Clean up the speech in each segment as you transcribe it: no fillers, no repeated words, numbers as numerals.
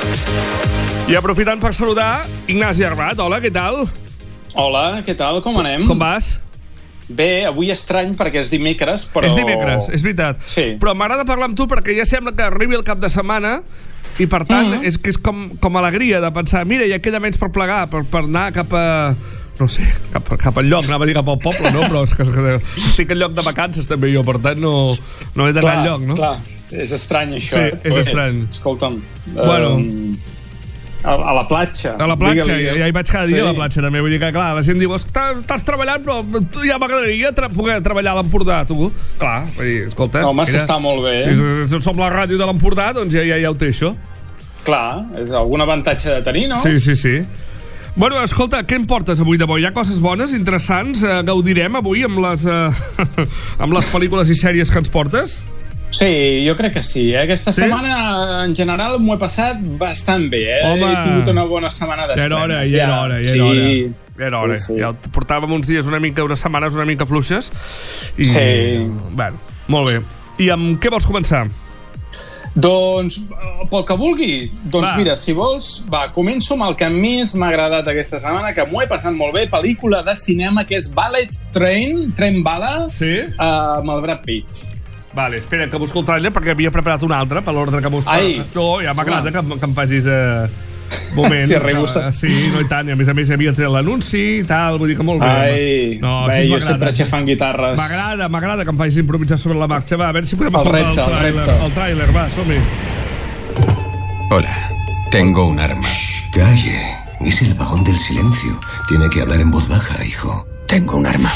I aprofitant per saludar Ignasi Arbat. Hola, què tal? Hola, què tal? Com anem? Com vas? Bé, avui estrany perquè és dimecres, però... És dimecres, és veritat. Sí. Però m'agrada parlar amb tu perquè ja sembla que arribi el cap de setmana i, per tant, és que és com alegria de pensar, mira, ja queda menys per plegar, per anar cap a... No sé, cap al lloc, anava a dir cap al poble, no? Però és que estic en lloc de vacances també jo, per tant no he d'anar al lloc, no? Clar, és estrany això. Sí, és estrany. Escolta'm, bueno, a la platja. A la platja, ja hi vaig cada dia a la platja també, vull dir que clar, la gent diu estàs treballant però tu ja m'agradaria poder treballar a l'Empordà, tu. Clar, vull dir, escolta, home, s'està molt bé. Si som la ràdio de l'Empordà, doncs ja ho té això. Clar, és algun avantatge de tenir, no? Sí. Bueno, escolta, què em portes avui de bo? Hi ha coses bones, interessants? Gaudirem avui amb les pel·lícules i sèries que ens portes? Sí, jo crec que sí. Aquesta setmana, en general, m'ho he passat bastant bé. Home, he tingut una bona setmana d'estrenes. Ja era hora. Sí. Ja portàvem uns dies unes setmanes una mica fluixes. Sí. Bueno, molt bé. I amb què vols començar? Doncs, pel que vulgui. Doncs mira, si vols, començo amb el que més m'ha agradat aquesta setmana, que m'ho he passat molt bé, pel·lícula de cinema, que és Bullet Train, Tren Bala, amb el Brad Pitt. Vale, espera, que busco el tràiler perquè havia preparat un altre per l'ordre que m'ho espera. No, ja m'agrada que em facis moment. Sí, arribussa. Sí, no, i tant. I a més hi havia tret l'anunci i tal, vull dir que molt bé. Bé, jo sempre xefant guitarres. M'agrada que em facis improvisar sobre la marxa. Va, a veure si podem soltar el tràiler. Va, som-hi. Hola, tengo un arma. Calle, es el vagón del silencio. Tiene que hablar en voz baja, hijo. Tengo un arma.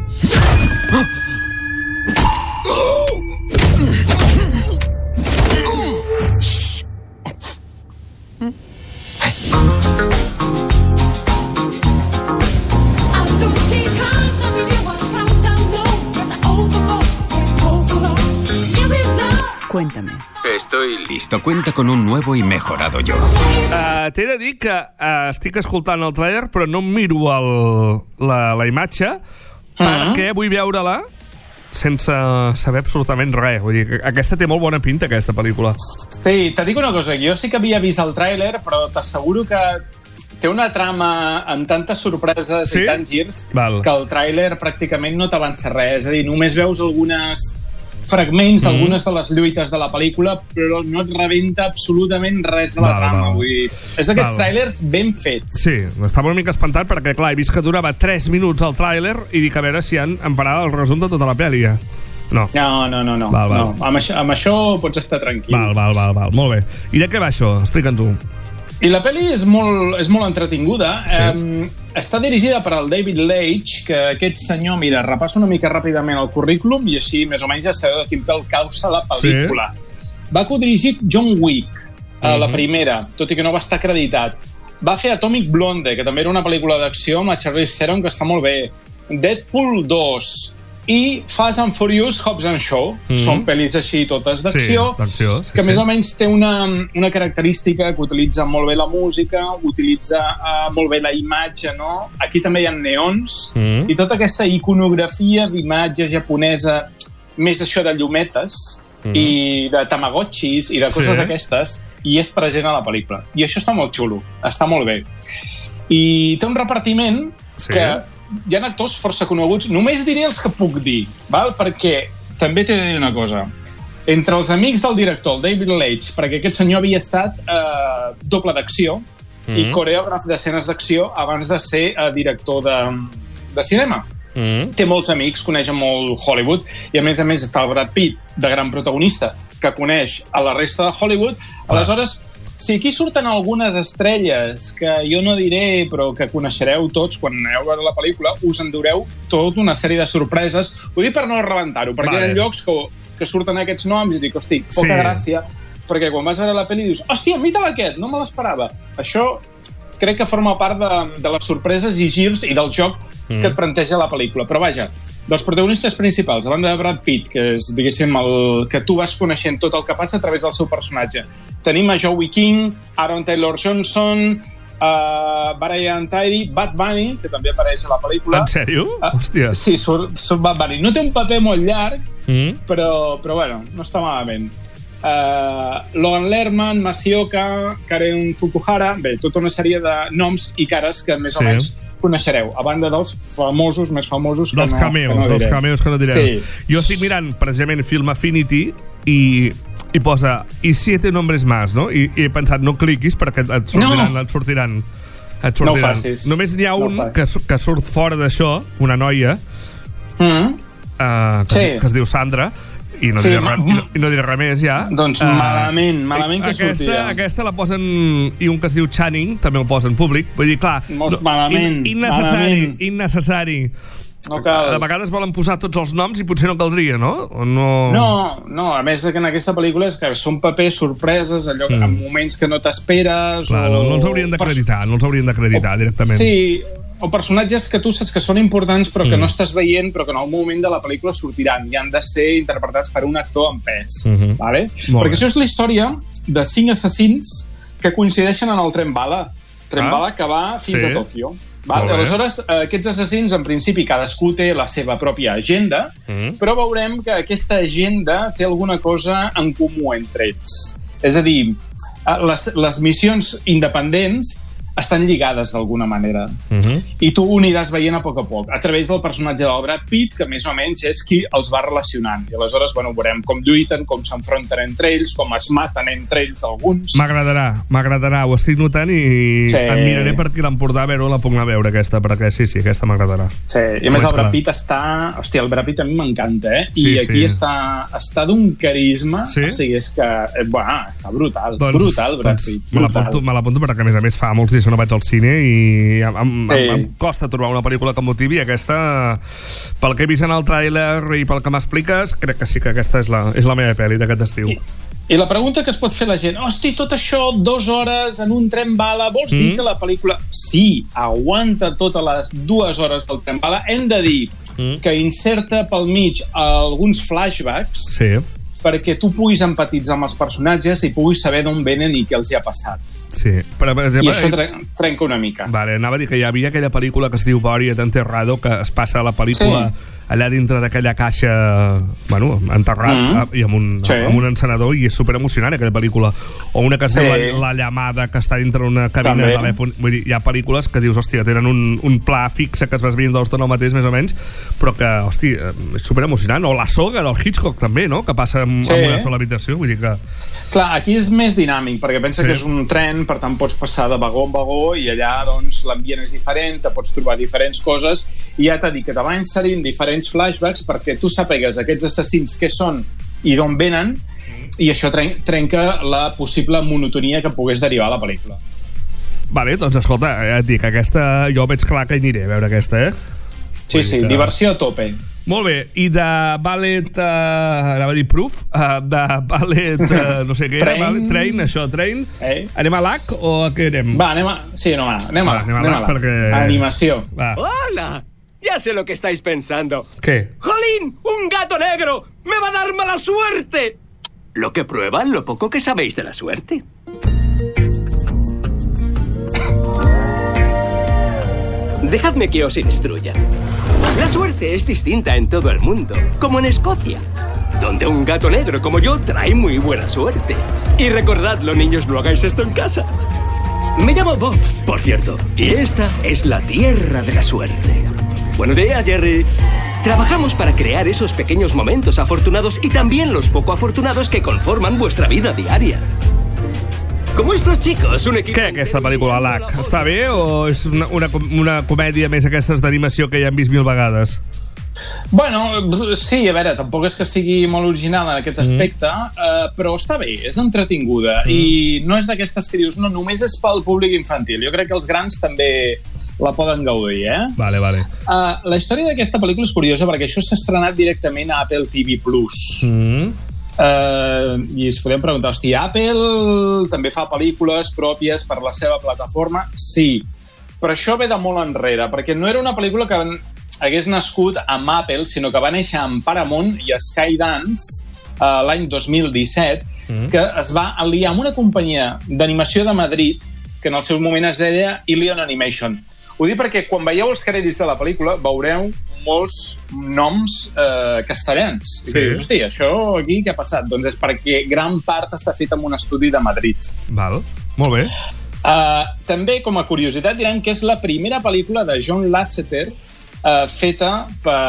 Cuéntame. Estoy listo. Cuenta con un nuevo y mejorado yo. T'he de dir que estic escoltant el trailer, però no em miro la imatge, perquè vull veure-la sense saber absolutament res. Vull dir, aquesta té molt bona pinta, aquesta pel·lícula. Sí, te dic una cosa. Jo sí que havia vist el tràiler, però t'asseguro que té una trama amb tantes sorpreses i tants girs que el tràiler pràcticament no t'avança res. És a dir, només veus algunes fragments d'algunes de les lluites de la pel·lícula, però no et rebenta absolutament res de la trama. Vull dir, és d'aquests tràilers ben fets. Sí, estava una mica espantat perquè, clar, he vist que durava 3 minuts el tràiler i dic a veure si em farà el resum de tota la pel·li. No. No. Amb això pots estar tranquil. Val. Molt bé. I de què va això? Explica'ns-ho. I la pel·li és molt entretinguda. Està dirigida per el David Leitch, que aquest senyor, mira, repasso una mica ràpidament el currículum i així més o menys ja sabeu de quin pèl causa la pel·lícula. Va codirigir John Wick, la primera, tot i que no va estar acreditat. Va fer Atomic Blonde, que també era una pel·lícula d'acció amb la Charlize Theron, que està molt bé. Deadpool 2 i Fast and Furious Hobbs and Shaw. Són pel·lis així totes d'acció, que més o menys té una característica que utilitza molt bé la música, utilitza molt bé la imatge, no? Aquí també hi ha neons i tota aquesta iconografia d'imatge japonesa, més això de llumetes i de tamagotxis i de coses aquestes, i és present a la pel·lícula. I això està molt xulo, està molt bé. I té un repartiment que hi ha actors força coneguts. Només diré els que puc dir, perquè també t'he de dir una cosa. Entre els amics del director, el David Leitch, perquè aquest senyor havia estat doble d'acció i coreògraf d'escenes d'acció abans de ser director de cinema. Té molts amics, coneix molt Hollywood i a més està el Brad Pitt, de gran protagonista, que coneix a la resta de Hollywood. Aleshores, si aquí surten algunes estrelles que jo no diré, però que coneixereu tots quan aneu a veure la pel·lícula, us endureu tota una sèrie de sorpreses. Ho dic per no rebentar-ho, perquè hi ha llocs que surten aquests noms i dic, hosti, poca gràcia, perquè quan vas a veure la pel·li dius, hòstia, mira aquest, no me l'esperava. Això crec que forma part de les sorpreses i girs i del joc que et planteja la pel·lícula. Però vaja, dels protagonistes principals, a banda de Brad Pitt, que és, diguéssim, el que tu vas coneixent tot el que passa a través del seu personatge. Tenim a Joey King, Aaron Taylor Johnson, Brian Tyree, Bad Bunny, que també apareix a la pel·lícula. En sèrio? Hòstia. Sí, surt Bad Bunny. No té un paper molt llarg, però bueno, no està malament. Logan Lerman, Masioka, Karen Fukuhara... Bé, tota una sèrie de noms i cares que més o menys coneixereu, a banda dels famosos, més famosos que dels cameos que no direm. Sí. Jo estic mirant, precisament, Film Affinity i posa, i 7 nombres más, no? I he pensat, no cliquis perquè et sortiran. No ho facis. Només n'hi ha un que surt fora d'això, una noia, que es diu Sandra, i no diré res més ja. Doncs malament que sortia. Aquesta la posen, i un que es diu Channing també ho posa en públic, vull dir, clar, malament, innecessari. No cal. A vegades volen posar tots els noms i potser no caldria, no? No, a més que en aquesta pel·lícula és que són papers sorpreses, allò en moments que no t'esperes. Clar, no els haurien d'acreditar, directament. Sí, o personatges que tu saps que són importants però que no estàs veient, però que en el moment de la pel·lícula sortiran i han de ser interpretats per un actor en pes. Vale? Perquè això és la història de 5 assassins que coincideixen en el tren bala que va fins a Tòquio. Aleshores, aquests assassins, en principi, cadascú té la seva pròpia agenda, però veurem que aquesta agenda té alguna cosa en comú entre ells. És a dir, les missions independents estan lligades d'alguna manera. I tu ho aniràs veient a poc a través del personatge del Brad Pitt, que més o menys és qui els va relacionant. I aleshores, veurem com lluiten, com s'enfronten entre ells, com es maten entre ells alguns. M'agradarà, ho estic notant i em miraré per aquí l'Empordà a veure, la puc anar a veure aquesta, perquè sí, aquesta m'agradarà. Sí, i a més el Brad Pitt està... Hòstia, el Brad Pitt a mi m'encanta, I aquí està d'un carisma, o sigui, és que... està brutal, brutal, Brad Pitt. Me l'apunto perquè, a més fa molts dies que no vaig al cine i em costa trobar una pel·lícula que motivi. Aquesta, pel que he vist en el tràiler i pel que m'expliques, crec que sí que aquesta és la meva pel·li d'aquest estiu. I la pregunta que es pot fer la gent, hosti, tot això, 2 hores en un tren bala, vols dir que la pel·lícula sí, aguanta totes les 2 hores del tren bala? Hem de dir que inserta pel mig alguns flashbacks perquè tu puguis empatitzar amb els personatges i puguis saber d'on venen i què els hi ha passat. Sí, però, per exemple, i això trenca una mica. Vale, anava a dir que hi havia aquella pel·lícula que es diu Buried Enterrado, que es passa la pel·lícula allà dintre d'aquella caixa, enterrat i amb un encenedor, i és superemocionant aquella pel·lícula. O una que es diu La llamada, que està dintre una cabina de telèfon. Vull dir, hi ha pel·lícules que dius, hòstia, tenen un pla fixe que es vas veient tot el mateix, més o menys, però que, hòstia, és superemocionant. O La soga del Hitchcock també, no?, que passa en una sola habitació. Vull dir que... Clar, aquí és més dinàmic, perquè pensa que és un tren, per tant pots passar de vagó en vagó i allà doncs l'ambient és diferent, te pots trobar diferents coses i ja t'ha dit que te van inserint diferents flashbacks perquè tu sàpigues aquests assassins què són i d'on venen, i això trenca la possible monotonia que pogués derivar a la pel·lícula. Vale, doncs escolta, ja et dic, aquesta jo veig clar que hi aniré a veure aquesta, Sí, diversió a tope. Molt bé, i de Ballet, anava a dir Proof, de Ballet, no sé què era, Train, anem a l'AC o a què anem? Va, anem a l'AC, perquè... Animació. Va. ¡Hola! Ya sé lo que estáis pensando. ¿Qué? ¡Jolín! ¡Un gato negro! ¡Me va a dar mala suerte! Lo que prueba lo poco que sabéis de la suerte. Dejadme que os instruya. La suerte es distinta en todo el mundo, como en Escocia, donde un gato negro como yo trae muy buena suerte. Y recordadlo, niños, no hagáis esto en casa. Me llamo Bob, por cierto, y esta es la tierra de la suerte. Buenos días, Jerry. Trabajamos para crear esos pequeños momentos afortunados y también los poco afortunados que conforman vuestra vida diaria. Como estos chicos, un equipo... Què, aquesta pel·lícula, l'AC? Està bé o és una comèdia més aquestes d'animació que ja hem vist 1000 vegades? Bueno, sí, a veure, tampoc és que sigui molt original en aquest aspecte, però està bé, és entretinguda i no és d'aquestes que dius, no, només és pel públic infantil. Jo crec que els grans també la poden gaudir, Vale. La història d'aquesta pel·lícula és curiosa perquè això s'ha estrenat directament a Apple TV+. I es podem preguntar, hòstia, Apple també fa pel·lícules pròpies per la seva plataforma? Sí, però això ve de molt enrere, perquè no era una pel·lícula que hagués nascut amb Apple, sinó que va néixer amb Paramount i Skydance l'any 2017, que es va aliar amb una companyia d'animació de Madrid que en el seu moment es deia Ilion Animation. Ho dic perquè quan veieu els crèdits de la pel·lícula veureu molts noms castellans. I dius, hosti, això aquí què ha passat? Doncs és perquè gran part està fet en un estudi de Madrid. Val, molt bé. També, com a curiositat, direm que és la primera pel·lícula de John Lasseter feta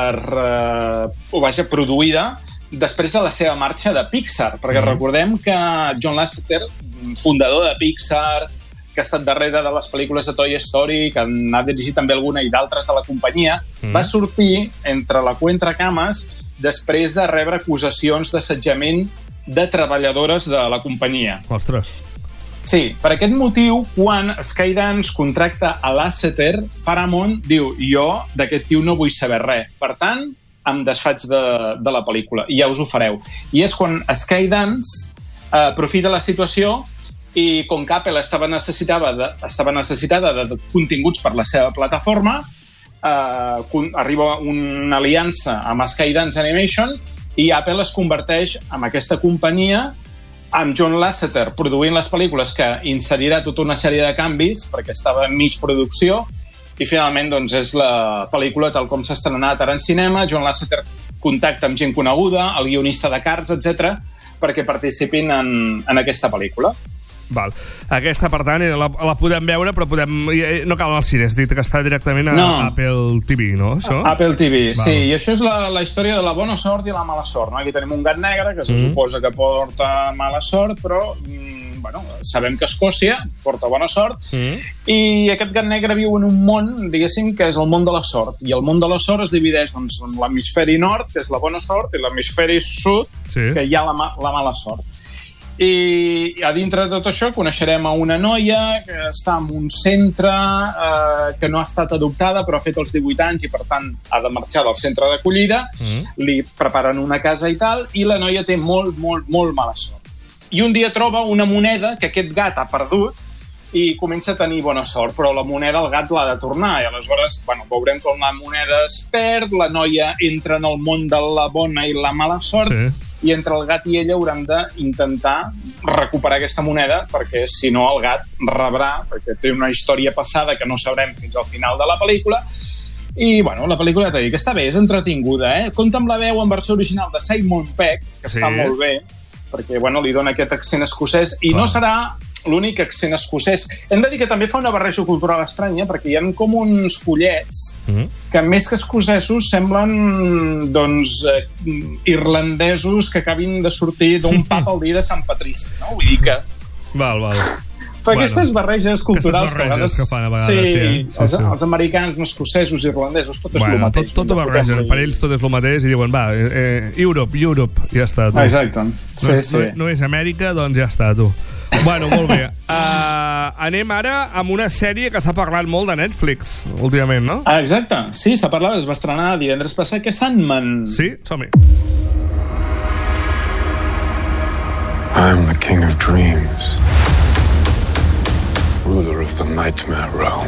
produïda després de la seva marxa de Pixar, perquè recordem que John Lasseter, fundador de Pixar, que ha estat darrere de les pel·lícules de Toy Story, que n'ha dirigit també alguna i d'altres de la companyia, va sortir entre la cua entre cames després de rebre acusacions d'assetjament de treballadores de la companyia. Ostres. Sí, per aquest motiu, quan Skydance contracta a Lasseter, Paramount diu, jo d'aquest tio no vull saber res. Per tant, em desfaig de la pel·lícula, i ja us ho fareu. I és quan Skydance aprofita la situació i com que Apple estava necessitada de continguts per la seva plataforma, arriba una aliança amb Skydance Animation i Apple es converteix en aquesta companyia amb John Lasseter produint les pel·lícules, que inserirà tota una sèrie de canvis perquè estava en mig producció, i finalment doncs, és la pel·lícula tal com s'ha estrenat ara en cinema. John Lasseter contacta amb gent coneguda, el guionista de Cars, etc., perquè participin en aquesta pel·lícula. Val. Aquesta, per tant, la podem veure, però no cal al cine. Has dit que està directament a Apple TV, no? Això? Apple TV, sí. I això és la història de la bona sort i la mala sort. No? Aquí tenim un gat negre que se suposa que porta mala sort, però sabem que Escòcia porta bona sort, i aquest gat negre viu en un món, diguéssim, que és el món de la sort. I el món de la sort es divideix en l'hemisferi nord, que és la bona sort, i l'hemisferi sud, que hi ha la mala sort. I a dintre de tot això coneixerem a una noia que està en un centre que no ha estat adoptada però ha fet els 18 anys i per tant ha de marxar del centre d'acollida. Li preparen una casa i tal, i la noia té molt, molt, molt mala sort. I un dia troba una moneda que aquest gat ha perdut i comença a tenir bona sort, però la moneda el gat l'ha de tornar, i aleshores veurem com la moneda es perd, la noia entra en el món de la bona i la mala sort, i entre el gat i ella hauran d'intentar recuperar aquesta moneda, perquè si no el gat rebrà, perquè té una història passada que no sabrem fins al final de la pel·lícula. I la pel·lícula t'ha dit que està bé, és entretinguda, compta amb la veu en versió original de Simon Pegg, que està molt bé, perquè li dona aquest accent escocès, i no serà l'únic accent escocès. Hem de dir que també fa una barreja cultural estranya, perquè hi ha com uns fullets que més que escocesos semblen irlandesos que acabin de sortir d'un pub el dia de Sant Patrici, no? Vull dir que... Val. Fa aquestes barreges culturals que fan a vegades, els americans, escocesos, irlandesos, tot és el mateix. Tot ho barregen, per ells tot és el mateix, i diuen, Europe, ja està, tu. Exacte, sí. No és Amèrica, doncs ja està, tu. Molt bé. Anem ara amb una sèrie que s'ha parlat molt de Netflix últimament, no? Exacte, sí, s'ha parlat, es va estrenar divendres passat, que és Sandman. Sí, som-hi. I'm the king of dreams, ruler of the nightmare realm.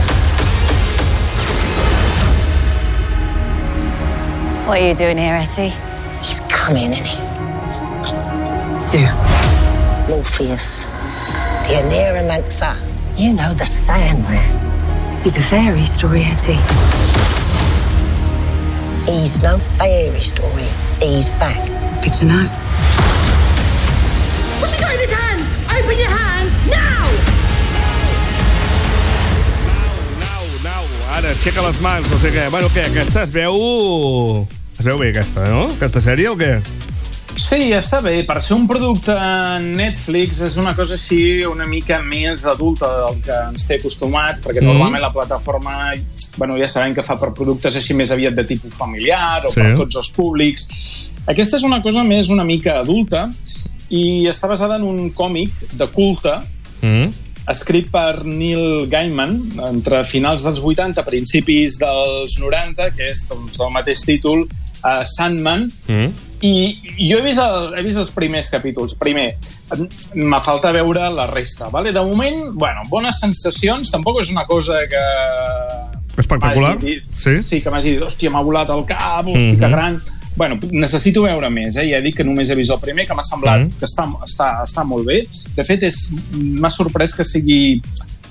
What are you doing here, Etty? He's coming, isn't he? Yeah. Morpheus, the Aneromancer. You know, the Sandman. He's a fairy story, Etty. He's no fairy story. He's back. Good to know. What's he got in his hands? Open your hands, now! Now. Ara, aixeca les mans, no sé què. Què, aquesta es veu bé, aquesta, no? Aquesta sèrie o què? Sí, està bé. Per ser un producte Netflix és una cosa així una mica més adulta del que ens té acostumats, perquè normalment la plataforma, ja sabem que fa per productes així més aviat de tipus familiar o per tots els públics. Aquesta és una cosa més una mica adulta i està basada en un còmic de culte escrit per Neil Gaiman entre finals dels 80, principis dels 90, que és del mateix títol, Sandman. I jo he vist els primers capítols. Primer, m'ha falta veure la resta, vale? De moment, bones sensacions. Tampoc és una cosa que... Espectacular? Sí, que m'hagi dit, hòstia, m'ha volat el cap, hòstia, que gran... necessito veure més, Ja he dit que només he vist el primer, que m'ha semblat que està molt bé. De fet, m'ha sorprès que sigui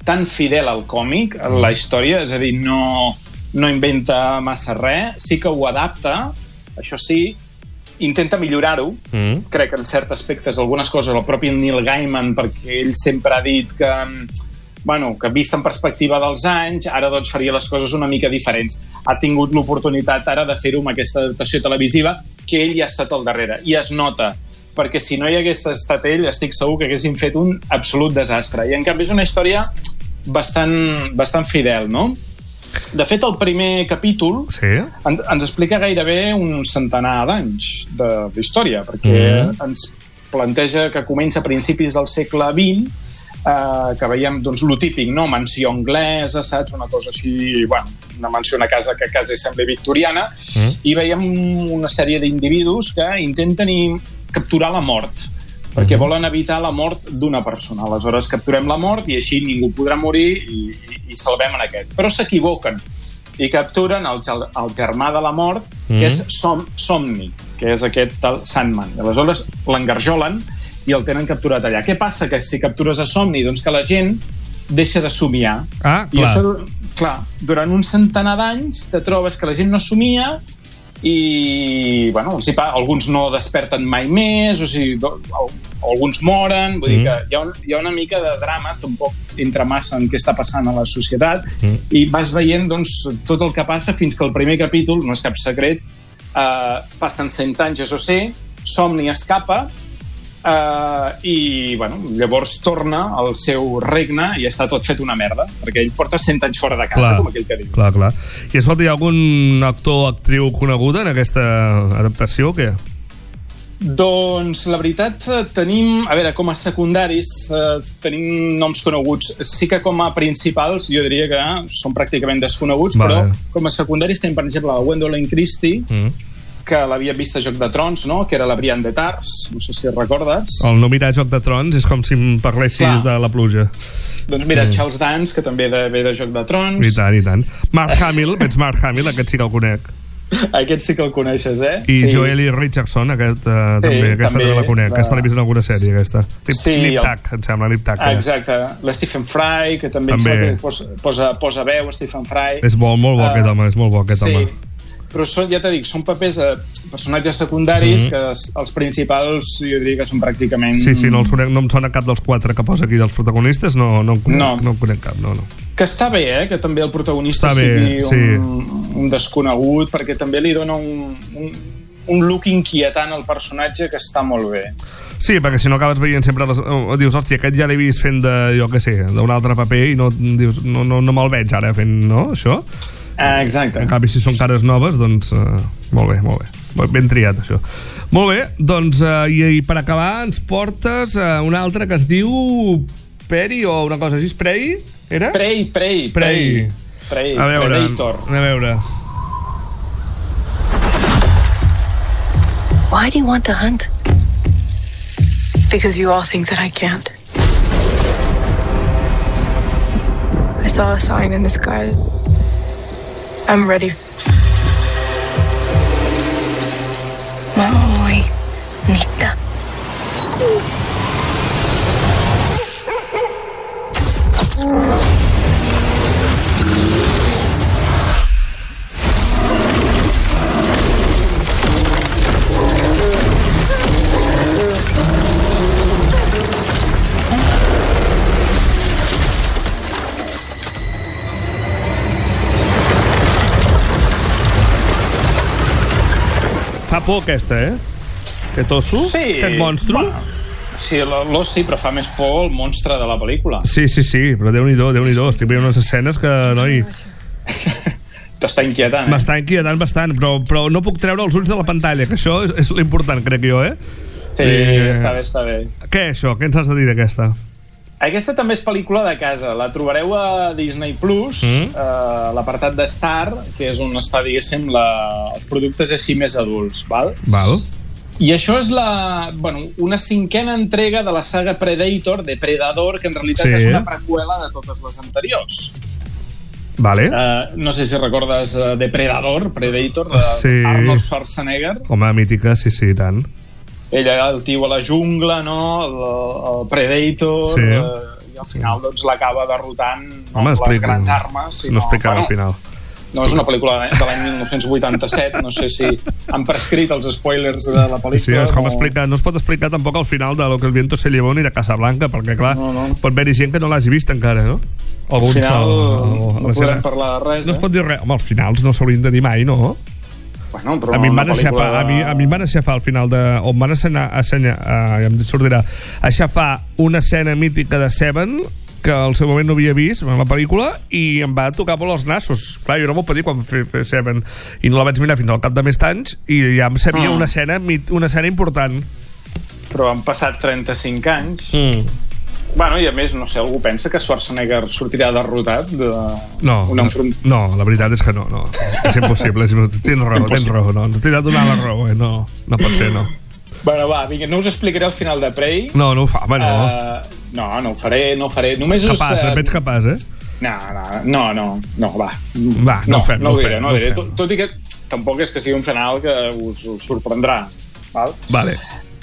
tan fidel al còmic, a la història, és a dir, no inventa massa res, sí que ho adapta, això sí, intenta millorar-ho, crec que en certs aspectes, algunes coses, el propi Neil Gaiman, perquè ell sempre ha dit que vist en perspectiva dels anys, ara doncs faria les coses una mica diferents. Ha tingut l'oportunitat ara de fer-ho amb aquesta adaptació televisiva, que ell hi ha estat al darrere, i es nota, perquè si no hi hagués estat ell, estic segur que haguessin fet un absolut desastre. I en canvi és una història bastant fidel, no? De fet, el primer capítol ens explica gairebé un centenar d'anys d'història, perquè ens planteja que comença a principis del segle XX, que veiem lo típic, no? Mansió anglesa, saps? Una cosa així, una mansió, una casa que quasi sembla victoriana, i veiem una sèrie d'individus que intenten capturar la mort, perquè volen evitar la mort d'una persona. Aleshores capturem la mort i així ningú podrà morir i salvem en aquest. Però s'equivoquen i capturen el germà de la mort, que és Somni, que és aquest tal Sandman. Aleshores l'engarjolen i el tenen capturat allà. Què passa? Que si captures a Somni, doncs que la gent deixa de somiar. I això, clar, durant un centenar d'anys te trobes que la gent no somia i, alguns no desperten mai més, o sigui, alguns moren, vull dir que hi ha una mica de drama, tampoc entra massa en què està passant a la societat, i vas veient, doncs, tot el que passa fins que el primer capítol, no és cap secret, passen 100 anys, això sé, Somni escapa, i llavors torna al seu regne i està tot fet una merda, perquè ell porta 100 anys fora de casa, com aquell que diu. Clar. I escolta, hi ha algun actor o actriu coneguda en aquesta adaptació o què? Doncs la veritat tenim, a veure, com a secundaris tenim noms coneguts, sí que com a principals jo diria que són pràcticament desconeguts, però com a secundaris tenim per exemple la Gwendolyn Christie, que l'havia vist a Joc de Trons, no? Que era la Brienne de Tarth, no sé si recordes. El no mirar Joc de Trons és com si em parlessis de la pluja. Doncs mira, Charles Dance, que també ve de Joc de Trons. I tant. Mark Hamill, aquest sí que el conec. Aquest sí que el coneixes, I Joely Richardson, aquesta també la conec. Aquesta l'he vist en alguna sèrie, aquesta. Nip Tuck, em sembla, Nip Tuck. Exacte. L'Stephen Fry, que també posa veu, Stephen Fry. És molt bo aquest home, és molt bo aquest home. Però ja t'he dit, són papers personatges secundaris que els principals jo diria que són pràcticament... Sí, no em sona cap dels 4 que posa aquí dels protagonistes, no en conec cap, no. Que està bé, que també el protagonista sigui un desconegut, perquè també li dona un look inquietant al personatge que està molt bé. Sí, perquè si no acabes veient sempre dius, hòstia, aquest ja l'he vist fent d'un altre paper i no me'l veig ara fent, no, això? Exacte. En canvi, si són cares noves, doncs molt bé, ben triat això. Molt bé, doncs i per acabar ens portes una altra que es diu Peri o una cosa així, Prey? Era? Prey. A veure. Why do you want to hunt? Because you all think that I can't. I saw a sign in the sky. I'm ready. Muy bonita. Fa por aquesta, Aquest osso? Sí. Aquest monstru? Sí, l'os sí, però fa més por el monstre de la pel·lícula. Sí, però Déu-n'hi-do. Estic veient unes escenes que, noi... T'està inquietant, M'està inquietant bastant, però no puc treure els ulls de la pantalla, que això és l'important, crec jo, Sí, està bé. Què és això? Què ens has de dir d'aquesta? Aquesta també és pel·lícula de casa. La trobareu a Disney Plus, l'apartat de Star, que és on està, diguéssim, els productes així més adults, val? I això és una 5a entrega de la saga Predator, de Predador, que en realitat és una preqüela de totes les anteriors. Vale. No sé si recordes Predator, Arnold Schwarzenegger. Home, mítica, sí, i tant. Ell, el tio a la jungla, no? El Predator, al final doncs l'acaba derrotant amb les grans armes. No explicava al final. No, és una pel·lícula de l'any 1987, no sé si han prescrit els spoilers de la pel·lícula. Sí, és com explicar, no es pot explicar tampoc al final de Lo que el viento se llevó ni de Casablanca, perquè clar, pot haver-hi gent que no l'hagi vist encara, no? Al final no podem parlar de res. No es pot dir res. Home, els finals no s'haurien de dir mai, no? Bueno, però a mi em van aixafar al final de... on van ja em sortirà aixafar una escena mítica de Seven que al seu moment no havia vist en la pel·lícula i em va tocar molt els nassos. Clar, jo no m'ho patir quan fer Seven i no la vaig mirar fins al cap de més anys i ja em sabia una escena important. Però han passat 35 anys. Bueno, i a més, no sé, algú pensa que Schwarzenegger sortirà derrotat No, la veritat és que no. És impossible. Tens raó. No t'he de donar la raó, no pot ser, no. Bueno, va, vinga, no us explicaré el final de Prey. No ho fa, home, no. No ho faré. Només ets capaç, eh? No, va. Va, no ho fem. No ho diré. Tot i que tampoc és que sigui un final que us sorprendrà. Val? Vale.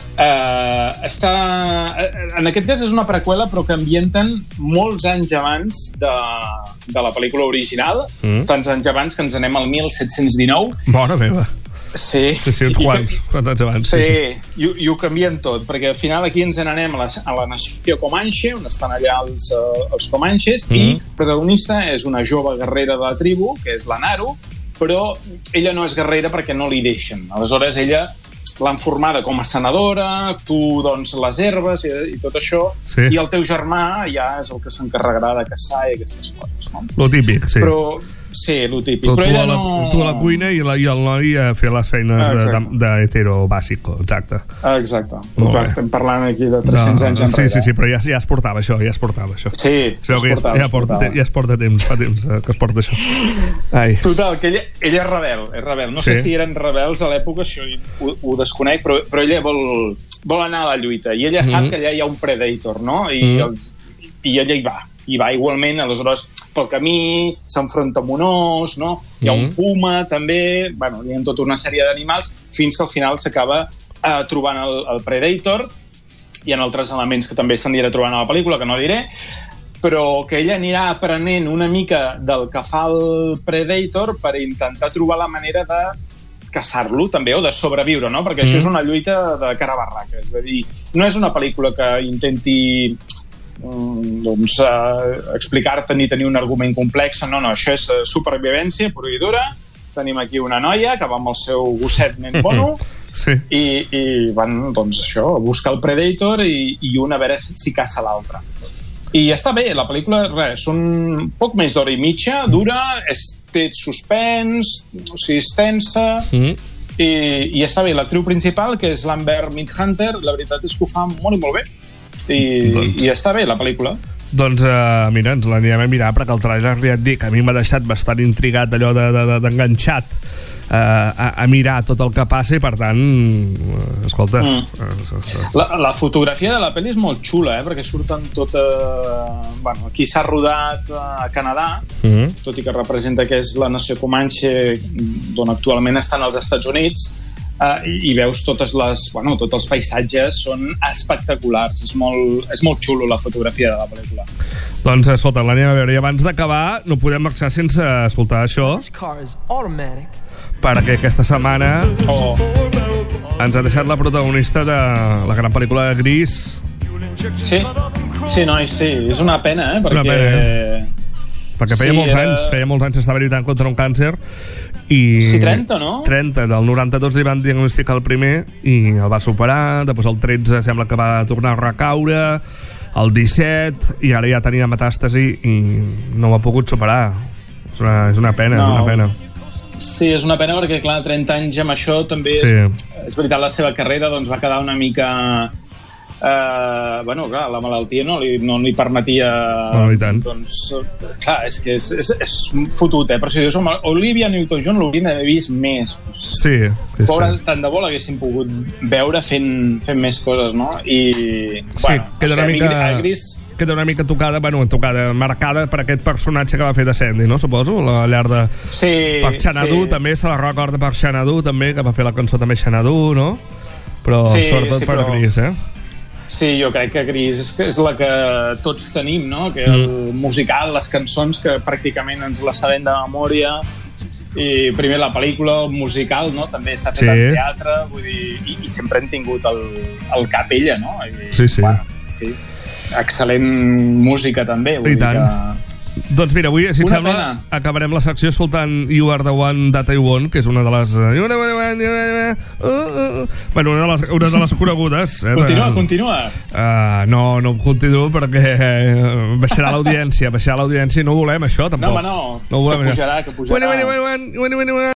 En aquest cas és una preqüela però que ambienten molts anys abans de la pel·lícula original, tants anys abans que ens anem al 1719. Bona meva. Sí, uns quants anys abans. Sí. I ho canvien tot, perquè al final aquí ens n'anem a la nació Comanche, on estan allà els Comanches, i el protagonista és una jove guerrera de la tribu, que és la Naru, però ella no és guerrera perquè no li deixen. Aleshores ella l'han formada com a senadora, tu doncs les herbes i tot això, i el teu germà ja és el que s'encarregarà de caçar i aquestes coses, no? Lo típic, sí. Sí, lo típic. Però ella tu a la cuina i el noi a fer les feines d'hetero bàsico, exacte. Exacte. Estem parlant aquí de 300 anys enrere. Sí, però ja es portava això, Sí, ja es porta temps, fa temps que es porta això. Total, que ella és rebel. No sé si eren rebels a l'època, això ho desconec, però ella vol anar a la lluita i ella sap que allà hi ha un Predator, no? I ella hi va igualment, aleshores pel camí s'enfronta amb un os, no? Hi ha un puma també, bueno, hi ha tota una sèrie d'animals fins que al final s'acaba trobant el Predator. Hi ha altres elements que també s'anirà trobant a la pel·lícula que no diré, però que ella anirà aprenent una mica del que fa el Predator per intentar trobar la manera de caçar-lo també, o de sobreviure, no? Perquè això és una lluita de cara a barraca, és a dir, no és una pel·lícula que intenti explicar-te ni tenir un argument complex, no, això és supervivència pura i dura. Tenim aquí una noia que va amb el seu gosset nen mono i van, doncs això, a buscar el Predator i un a veure si caça l'altre. I està bé, la pel·lícula, són poc més d'hora i mitja, dura, té suspens, o sigui, és tensa, i està bé. L'actriu principal, que és l'Amber Midhunter, la veritat és que ho fa molt i molt bé. I està bé la pel·lícula. Doncs mira, ens l'anirem a mirar perquè el trailer, ja et dic, a mi m'ha deixat bastant intrigat allò d'enganxat a mirar tot el que passa i per tant escolta la fotografia de la pel·li és molt xula, perquè surten bueno, aquí s'ha rodat a Canadà, tot i que representa que és la nació Comanche d'on actualment estan els Estats Units, i veus tots els paisatges són espectaculars, és molt xulo la fotografia de la pel·lícula. Doncs escolta, l'anem a veure i abans d'acabar no podem marxar sense escoltar això perquè aquesta setmana ens ha deixat la protagonista de la gran pel·lícula de Gris. Sí, és una pena, perquè feia molts anys que estava lluitant contra un càncer i 30, no? 30, del 92 li van diagnosticar el primer i el va superar, després el 13 sembla que va tornar a recaure, el 17 i ara ja tenia metàstasi i no ho ha pogut superar. És una pena, és una pena. Sí, és una pena perquè, clar, 30 anys amb això també és veritat, la seva carrera doncs, va quedar una mica... bueno, clar, la malaltia no li permetia doncs, clar, és que és fotut, però si dius, home, Olivia Newton-John l'haurien d'haver vist més, pobre, tant de bo l'haguessin pogut veure fent més coses, no? I queda una mica tocada, marcada per aquest personatge que va fer de Sandy, no? Suposo, la llar de per Xanadu, també se la recorda per Xanadu també, que va fer la cançó també Xanadu, no? Però sobretot per Gris, Sí, jo crec que Gris és la que tots tenim, no? Que el musical, les cançons, que pràcticament ens les sabem de memòria, i primer la pel·lícula, el musical, no? També s'ha fet al teatre, vull dir, i sempre hem tingut el cap ella, no? I, sí. Bueno, sí. Excel·lent música també, vull dir que... Doncs mira, avui, si et sembla, acabarem la secció escoltant You Are The One That I Want, que és una de les... Bueno, una de les conegudes. Continua. No continuo perquè baixarà l'audiència i no volem això, tampoc. No, home, no. Que pujarà.